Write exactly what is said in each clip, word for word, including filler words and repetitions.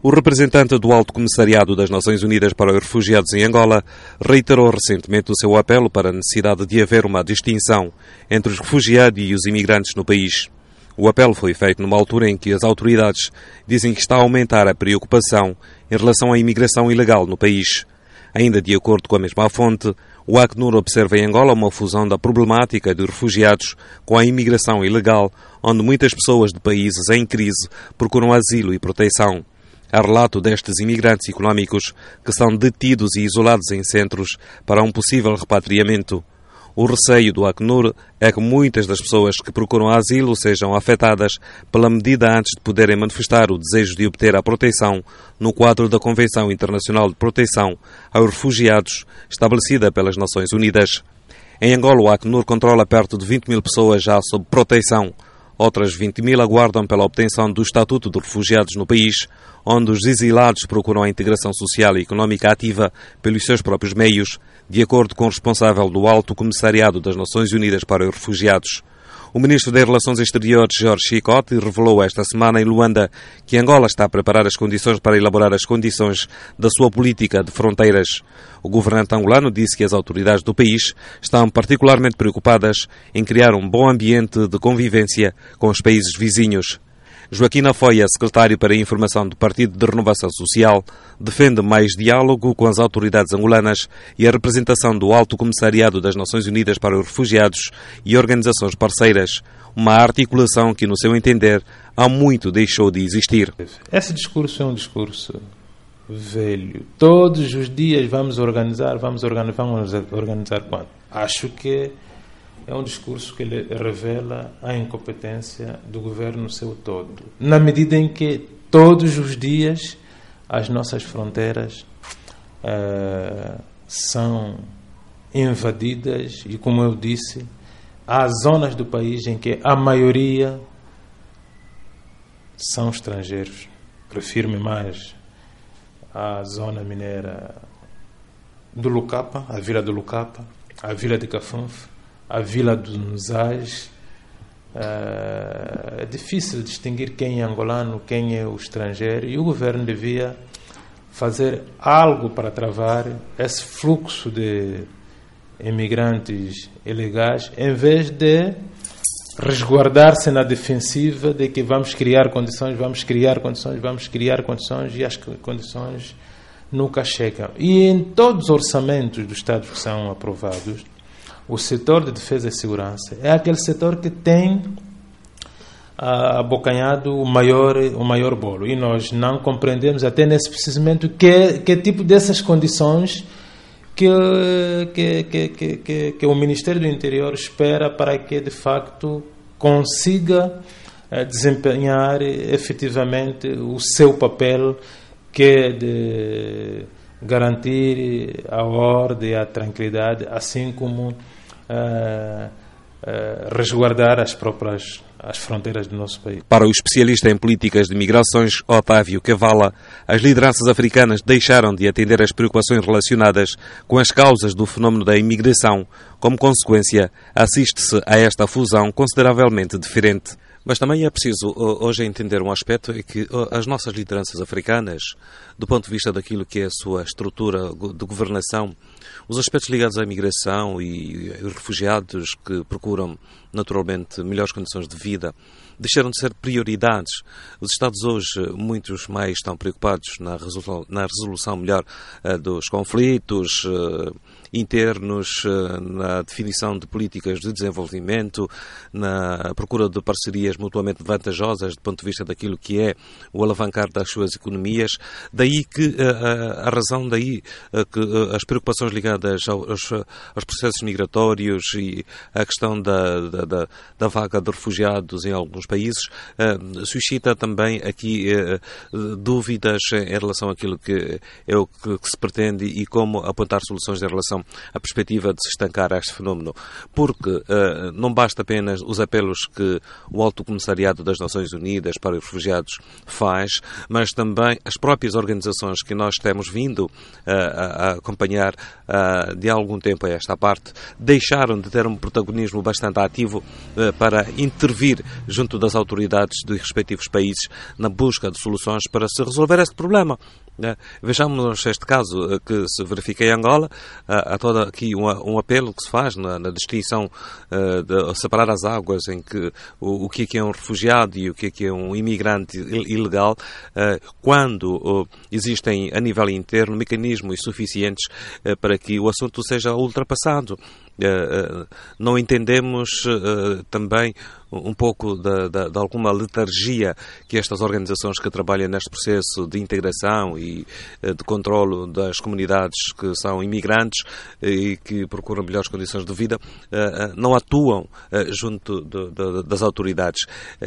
O representante do Alto Comissariado das Nações Unidas para os Refugiados em Angola reiterou recentemente o seu apelo para a necessidade de haver uma distinção entre os refugiados e os imigrantes no país. O apelo foi feito numa altura em que as autoridades dizem que está a aumentar a preocupação em relação à imigração ilegal no país. Ainda de acordo com a mesma fonte, o Acnur observa em Angola uma fusão da problemática dos refugiados com a imigração ilegal, onde muitas pessoas de países em crise procuram asilo e proteção. Há relato destes imigrantes económicos que são detidos e isolados em centros para um possível repatriamento. O receio do Acnur é que muitas das pessoas que procuram asilo sejam afetadas pela medida antes de poderem manifestar o desejo de obter a proteção no quadro da Convenção Internacional de Proteção aos Refugiados, estabelecida pelas Nações Unidas. Em Angola, o Acnur controla perto de vinte mil pessoas já sob proteção. Outras vinte mil aguardam pela obtenção do Estatuto de Refugiados no país, onde os exilados procuram a integração social e económica ativa pelos seus próprios meios, de acordo com o responsável do Alto Comissariado das Nações Unidas para os Refugiados. O ministro das Relações Exteriores, Jorge Chicote, revelou esta semana em Luanda que Angola está a preparar as condições para elaborar as condições da sua política de fronteiras. O governante angolano disse que as autoridades do país estão particularmente preocupadas em criar um bom ambiente de convivência com os países vizinhos. Joaquim Afoia, secretário para a Informação do Partido de Renovação Social, defende mais diálogo com as autoridades angolanas e a representação do Alto Comissariado das Nações Unidas para os Refugiados e organizações parceiras, uma articulação que, no seu entender, há muito deixou de existir. Esse discurso é um discurso velho. Todos os dias vamos organizar, vamos organizar, vamos organizar quando? Acho que é um discurso que ele revela a incompetência do governo no seu todo, na medida em que todos os dias as nossas fronteiras uh, são invadidas e, como eu disse, há zonas do país em que a maioria são estrangeiros. Refiro-me mais à zona mineira do Lucapa, a vila do Lucapa, a vila de Cafunfe, a vila dos Nzais. Uh, é difícil distinguir quem é angolano, quem é o estrangeiro, e o governo devia fazer algo para travar esse fluxo de imigrantes ilegais, em vez de resguardar-se na defensiva de que vamos criar condições, vamos criar condições, vamos criar condições, e as condições nunca chegam. E em todos os orçamentos do Estado que são aprovados, o setor de defesa e segurança é aquele setor que tem ah, abocanhado o maior, o maior bolo. E nós não compreendemos até nesse preciso momento que, que tipo dessas condições que, que, que, que, que, que o Ministério do Interior espera para que, de facto, consiga eh, desempenhar efetivamente o seu papel, que é de garantir a ordem e a tranquilidade, assim como uh, uh, resguardar as próprias as fronteiras do nosso país. Para o especialista em políticas de migrações, Otávio Cavala, as lideranças africanas deixaram de atender às preocupações relacionadas com as causas do fenómeno da imigração. Como consequência, assiste-se a esta fusão consideravelmente diferente. Mas também é preciso hoje entender um aspecto, é que as nossas lideranças africanas, do ponto de vista daquilo que é a sua estrutura de governação, os aspectos ligados à imigração e os refugiados que procuram naturalmente melhores condições de vida, deixaram de ser prioridades. Os Estados hoje, muitos mais estão preocupados na resolução, na resolução melhor dos conflitos internos, na definição de políticas de desenvolvimento, na procura de parcerias mutuamente vantajosas do ponto de vista daquilo que é o alavancar das suas economias. Daí que a, a razão daí que as preocupações ligadas aos, aos processos migratórios e a questão da, da, da, da vaga de refugiados em alguns países uh, suscita também aqui uh, dúvidas em relação àquilo que é o que, que se pretende e como apontar soluções em relação à perspectiva de se estancar este fenómeno. Porque uh, não basta apenas os apelos que o Alto Comissariado das Nações Unidas para os Refugiados faz, mas também as próprias organizações que nós temos vindo uh, a, a acompanhar uh, de algum tempo a esta parte deixaram de ter um protagonismo bastante ativo efetivo para intervir junto das autoridades dos respectivos países na busca de soluções para se resolver este problema. Vejamos este caso que se verifica em Angola. Há todo aqui um, um apelo que se faz na, na distinção de separar as águas em que o, o que é que é um refugiado e o que é que é um imigrante ilegal, quando existem a nível interno mecanismos suficientes para que o assunto seja ultrapassado. Não entendemos também um pouco de, de, de alguma letargia que estas organizações que trabalham neste processo de integração e de controlo das comunidades que são imigrantes e que procuram melhores condições de vida, não atuam junto de, de, das autoridades.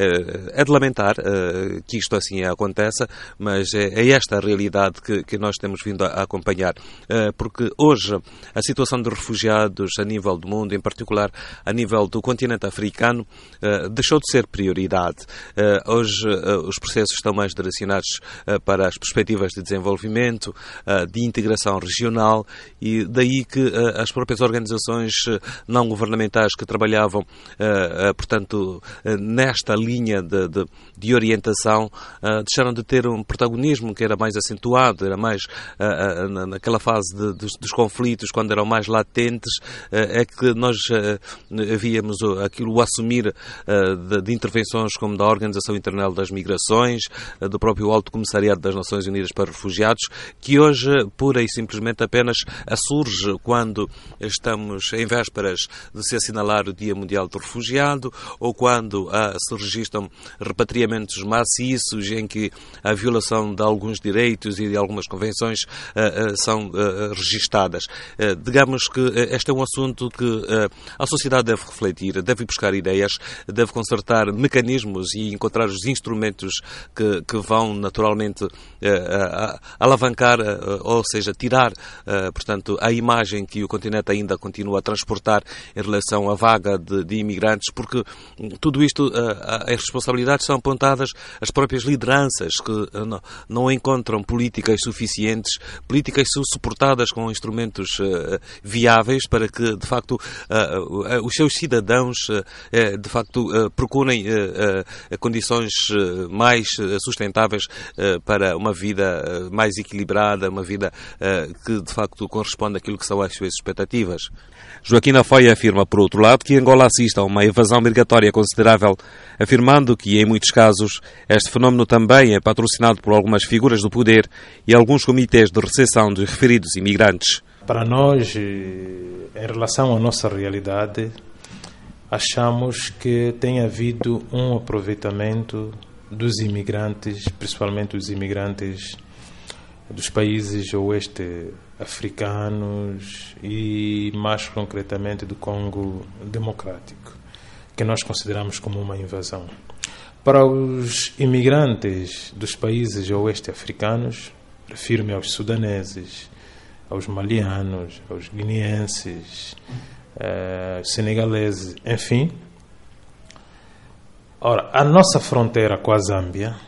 É de lamentar que isto assim aconteça, mas é esta a realidade que, que nós temos vindo a acompanhar, porque hoje a situação de refugiados a nível do mundo, em particular a nível do continente africano, deixou de ser prioridade. Uh, hoje uh, os processos estão mais direcionados uh, para as perspectivas de desenvolvimento, uh, de integração regional, e daí que uh, as próprias organizações uh, não governamentais que trabalhavam, uh, uh, portanto, uh, nesta linha de, de, de orientação, uh, deixaram de ter um protagonismo que era mais acentuado, era mais uh, uh, naquela fase de, dos, dos conflitos, quando eram mais latentes, uh, é que nós uh, víamos aquilo o assumir uh, De, de intervenções como da Organização Internacional das Migrações, do próprio Alto Comissariado das Nações Unidas para Refugiados, que hoje, pura e simplesmente, apenas surge quando estamos em vésperas de se assinalar o Dia Mundial do Refugiado, ou quando ah, se registram repatriamentos maciços em que a violação de alguns direitos e de algumas convenções ah, ah, são ah, registadas. Ah, digamos que este é um assunto que ah, a sociedade deve refletir, deve buscar ideias, deve consertar mecanismos e encontrar os instrumentos que, que vão naturalmente uh, uh, alavancar, uh, ou seja, tirar, uh, portanto, a imagem que o continente ainda continua a transportar em relação à vaga de, de imigrantes, porque tudo isto, uh, as responsabilidades são apontadas às próprias lideranças que uh, não, não encontram políticas suficientes, políticas suportadas com instrumentos uh, viáveis para que, de facto, uh, uh, os seus cidadãos, uh, de facto, uh, procurem uh, uh, condições uh, mais sustentáveis uh, para uma vida uh, mais equilibrada, uma vida uh, que de facto corresponde àquilo que são as suas expectativas. Joaquim Afoia afirma, por outro lado, que Angola assiste a uma evasão migratória considerável, afirmando que, em muitos casos, este fenómeno também é patrocinado por algumas figuras do poder e alguns comitês de recepção dos referidos imigrantes. Para nós, em relação à nossa realidade, achamos que tem havido um aproveitamento dos imigrantes, principalmente os imigrantes dos países oeste africanos e, mais concretamente, do Congo Democrático, que nós consideramos como uma invasão. Para os imigrantes dos países oeste africanos, refiro-me aos sudaneses, aos malianos, aos guineenses, Uh, senegaleses, enfim. Ora, a nossa fronteira com a Zâmbia,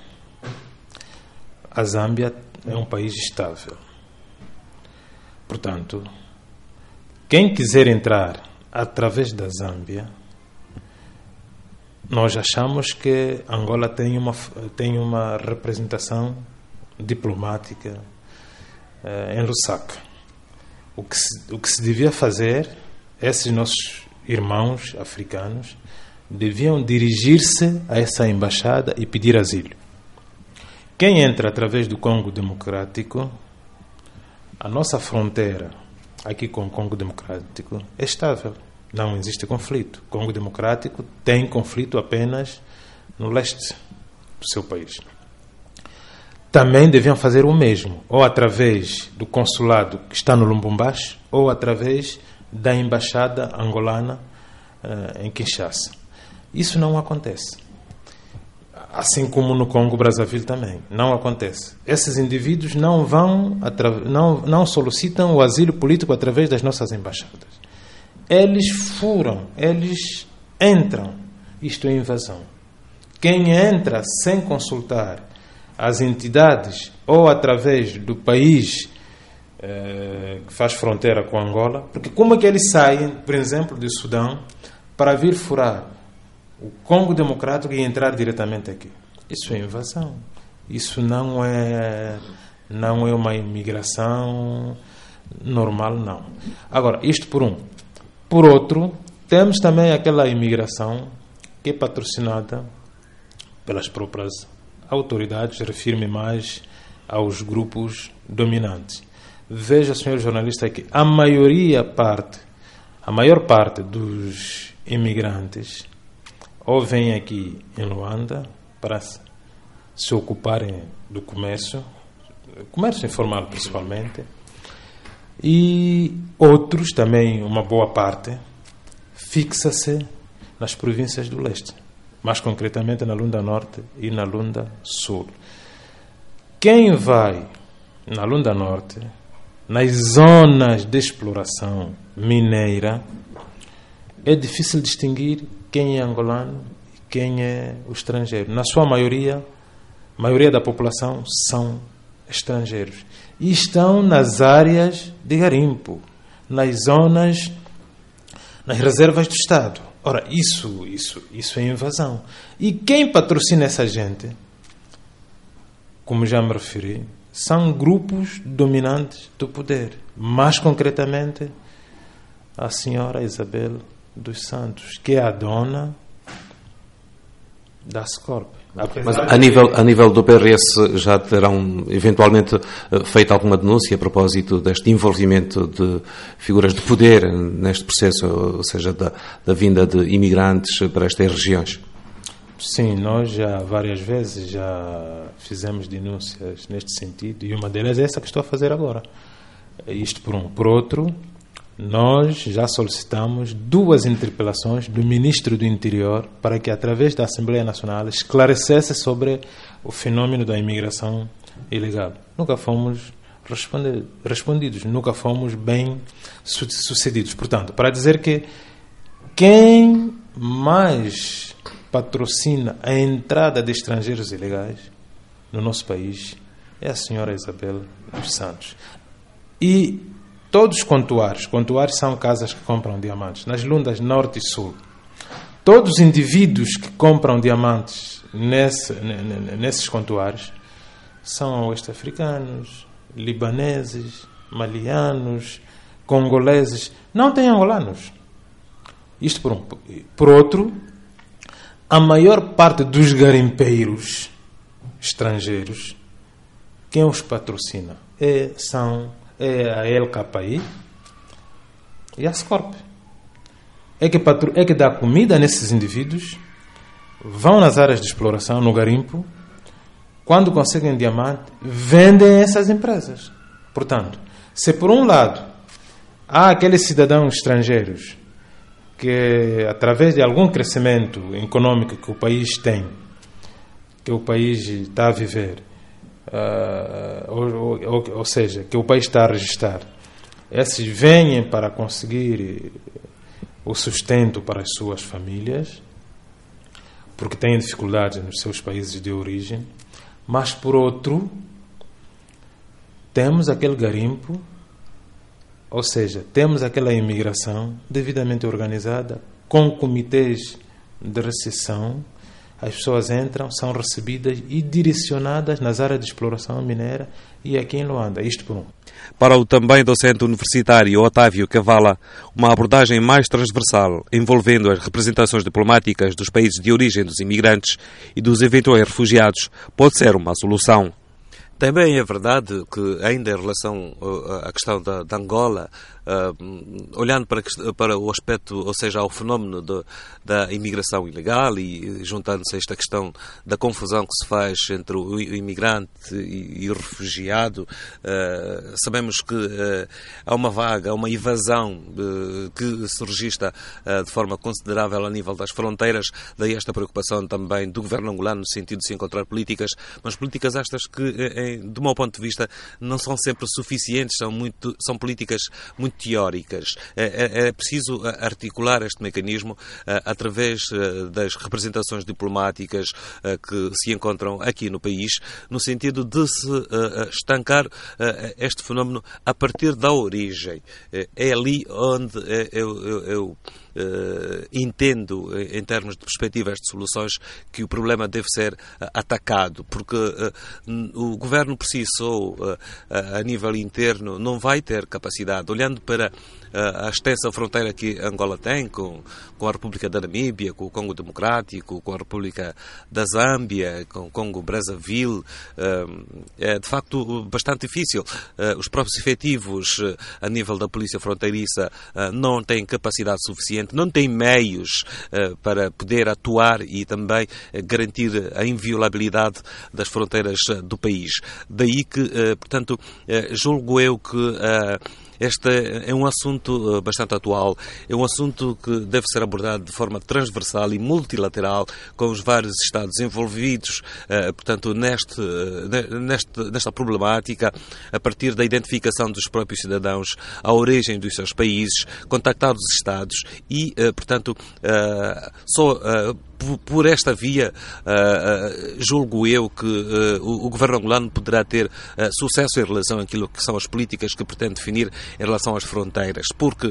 a Zâmbia é um país estável. Portanto, quem quiser entrar através da Zâmbia, nós achamos que Angola tem uma, tem uma representação diplomática uh, em Lusaka. O que se, o que se devia fazer, esses nossos irmãos africanos deviam dirigir-se a essa embaixada e pedir asilo. Quem entra através do Congo Democrático, a nossa fronteira aqui com o Congo Democrático é estável, não existe conflito. O Congo Democrático tem conflito apenas no leste do seu país. Também deviam fazer o mesmo, ou através do consulado que está no Lubumbashi, ou através da embaixada angolana uh, em Kinshasa. Isso não acontece. Assim como no Congo-Brazzaville também, não acontece. Esses indivíduos não vão, não, não solicitam o asilo político através das nossas embaixadas. Eles furam, eles entram. Isto é invasão. Quem entra sem consultar as entidades ou através do país que faz fronteira com Angola, porque como é que eles saem, por exemplo, do Sudão para vir furar o Congo Democrático e entrar diretamente aqui. Isso é invasão. Isso não é, não é uma imigração normal, não. Agora, isto por um. Por outro, temos também aquela imigração que é patrocinada pelas próprias autoridades, refiro-me mais aos grupos dominantes. Veja, senhor jornalista, que a maioria parte, a maior parte dos imigrantes ou vêm aqui em Luanda para se ocuparem do comércio, comércio informal principalmente, e outros, também uma boa parte, fixa-se nas províncias do leste, mais concretamente na Lunda Norte e na Lunda Sul. Quem vai na Lunda Norte, nas zonas de exploração mineira, é difícil distinguir quem é angolano e quem é o estrangeiro. Na sua maioria, a maioria da população são estrangeiros. E estão nas áreas de garimpo, nas zonas, nas reservas do Estado. Ora, isso, isso, isso é invasão. E quem patrocina essa gente, como já me referi, são grupos dominantes do poder. Mais concretamente, a senhora Isabel dos Santos, que é a dona da Ascorp. Mas a nível, a nível do P R S já terão eventualmente feito alguma denúncia a propósito deste envolvimento de figuras de poder neste processo, ou seja, da, da vinda de imigrantes para estas regiões? Sim, nós já várias vezes já fizemos denúncias neste sentido, e uma delas é essa que estou a fazer agora. Isto por um. Por outro, nós já solicitamos duas interpelações do Ministro do Interior para que, através da Assembleia Nacional, esclarecesse sobre o fenômeno da imigração ilegal. Nunca fomos responde- respondidos, nunca fomos bem su- sucedidos. Portanto, para dizer que quem mais patrocina a entrada de estrangeiros ilegais no nosso país é a senhora Isabel dos Santos. E todos os contuários, contuários são casas que compram diamantes, nas Lundas Norte e Sul. Todos os indivíduos que compram diamantes nesse, nesses contuários são oeste-africanos, libaneses, malianos, congoleses. Não tem angolanos. Isto por um. Por outro, a maior parte dos garimpeiros estrangeiros, quem os patrocina é, são é a L K I e a Ascorp. É que, patro, é que dá comida nesses indivíduos, vão nas áreas de exploração, no garimpo, quando conseguem diamante, vendem essas empresas. Portanto, se por um lado há aqueles cidadãos estrangeiros que, através de algum crescimento econômico que o país tem, que o país está a viver, uh, ou, ou, ou seja, que o país está a registrar, esses vêm para conseguir o sustento para as suas famílias, porque têm dificuldades nos seus países de origem, mas, por outro, temos aquele garimpo, ou seja, temos aquela imigração devidamente organizada, com comitês de recepção. As pessoas entram, são recebidas e direcionadas nas áreas de exploração mineira e aqui em Luanda. Isto por um. Para o também docente universitário Otávio Cavala, uma abordagem mais transversal, envolvendo as representações diplomáticas dos países de origem dos imigrantes e dos eventuais refugiados, pode ser uma solução. Também é verdade que, ainda em relação à questão da, da Angola, uh, olhando para, para o aspecto, ou seja, ao fenómeno de, da imigração ilegal e juntando-se a esta questão da confusão que se faz entre o imigrante e, e o refugiado, uh, sabemos que uh, há uma vaga, há uma evasão uh, que se registra uh, de forma considerável a nível das fronteiras, daí esta preocupação também do governo angolano no sentido de se encontrar políticas, mas políticas estas que, em, do meu ponto de vista, não são sempre suficientes, são, muito, são políticas muito teóricas. É, é, é preciso articular este mecanismo uh, através uh, das representações diplomáticas uh, que se encontram aqui no país, no sentido de se uh, estancar uh, este fenómeno a partir da origem. Uh, é ali onde eu, eu, eu uh, entendo, em termos de perspectivas de soluções, que o problema deve ser uh, atacado, porque uh, o governo por si só, uh, uh, a nível interno, não vai ter capacidade, olhando para uh, a extensa fronteira que Angola tem com, com a República da Namíbia, com o Congo Democrático, com a República da Zâmbia, com o Congo Brazzaville, uh, é de facto bastante difícil. Uh, os próprios efetivos uh, a nível da polícia fronteiriça uh, não têm capacidade suficiente, não têm meios uh, para poder atuar e também uh, garantir a inviolabilidade das fronteiras uh, do país. Daí que, uh, portanto, uh, julgo eu que uh, este é um assunto bastante atual, é um assunto que deve ser abordado de forma transversal e multilateral com os vários Estados envolvidos, portanto, neste, neste, nesta problemática, a partir da identificação dos próprios cidadãos, a origem dos seus países, contactar os Estados e, portanto, só por esta via, uh, uh, julgo eu que uh, o, o governo angolano poderá ter uh, sucesso em relação àquilo que são as políticas que pretende definir em relação às fronteiras. Porque, uh,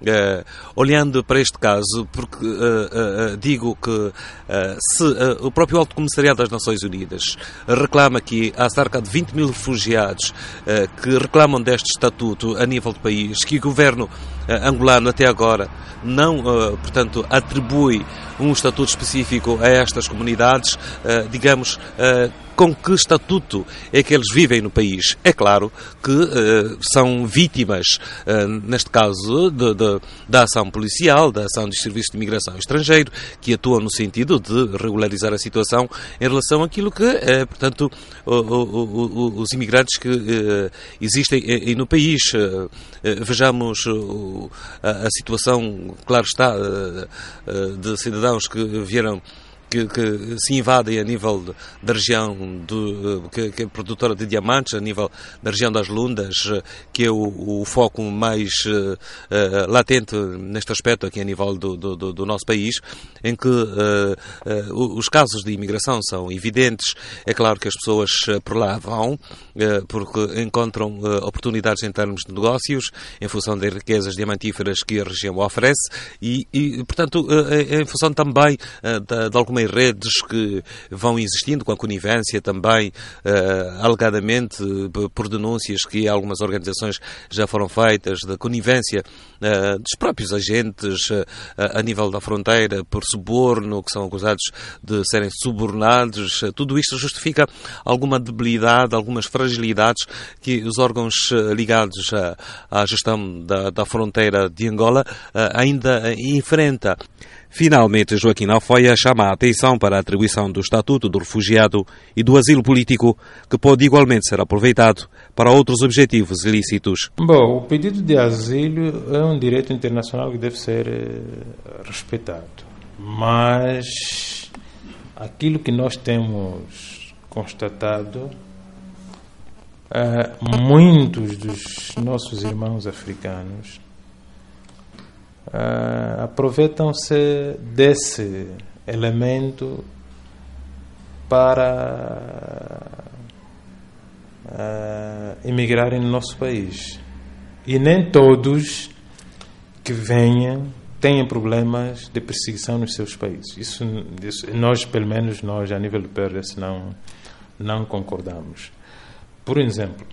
olhando para este caso, porque uh, uh, digo que uh, se uh, o próprio Alto Comissariado das Nações Unidas reclama que há cerca de vinte mil refugiados uh, que reclamam deste estatuto a nível do país, que o governo uh, angolano até agora não, uh, portanto, atribui um estatuto específico a estas comunidades, uh, digamos, uh, com que estatuto é que eles vivem no país? É claro que uh, são vítimas, uh, neste caso, de, de, da ação policial, da ação dos serviços de imigração estrangeiro, que atuam no sentido de regularizar a situação em relação àquilo que é, portanto, o, o, o, os imigrantes que uh, existem no país. Uh, uh, vejamos uh, a, a situação, claro está, uh, uh, de cidadãos que vieram Que, que se invadem a nível de, da região do, que, que é produtora de diamantes, a nível da região das Lundas, que é o, o foco mais uh, uh, latente neste aspecto aqui a nível do, do, do nosso país, em que uh, uh, os casos de imigração são evidentes. É claro que as pessoas por lá vão uh, porque encontram uh, oportunidades em termos de negócios, em função das riquezas diamantíferas que a região oferece e, e portanto, uh, em função também uh, de, de alguma redes que vão existindo com a conivência também, uh, alegadamente, por denúncias que algumas organizações já foram feitas, da conivência uh, dos próprios agentes uh, a nível da fronteira, por suborno, que são acusados de serem subornados. Uh, tudo isto justifica alguma debilidade, algumas fragilidades que os órgãos uh, ligados à, à gestão da, da fronteira de Angola uh, ainda uh, enfrenta. Finalmente, Joaquim Alfoia chama a atenção para a atribuição do Estatuto do Refugiado e do asilo político, que pode igualmente ser aproveitado para outros objetivos ilícitos. Bom, o pedido de asilo é um direito internacional que deve ser eh, respeitado. Mas aquilo que nós temos constatado, eh, muitos dos nossos irmãos africanos Uh, aproveitam-se desse elemento para uh, emigrarem no nosso país. E nem todos que venham têm problemas de perseguição nos seus países. Isso, isso nós, pelo menos nós, a nível do P R S, não, não concordamos. Por exemplo,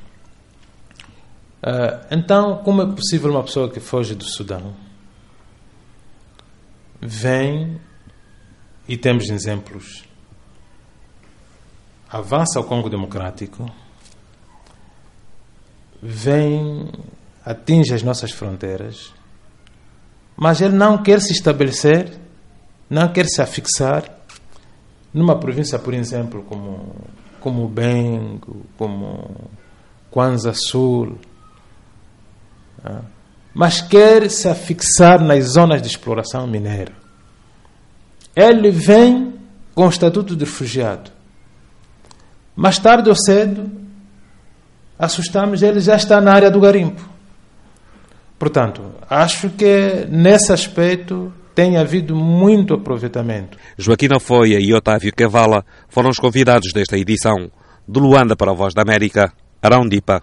uh, então, como é possível uma pessoa que foge do Sudão vem, e temos exemplos, avança ao Congo Democrático, vem, atinge as nossas fronteiras, mas ele não quer se estabelecer, não quer se afixar numa província, por exemplo, como, como Bengo, como Kwanza Sul, ah, mas quer se afixar nas zonas de exploração mineira. Ele vem com o estatuto de refugiado. Mais tarde ou cedo, assustamos, ele já está na área do garimpo. Portanto, acho que nesse aspecto tem havido muito aproveitamento. Joaquim Alfoia e Otávio Cavala foram os convidados desta edição. De Luanda para a Voz da América, Arão Dipa.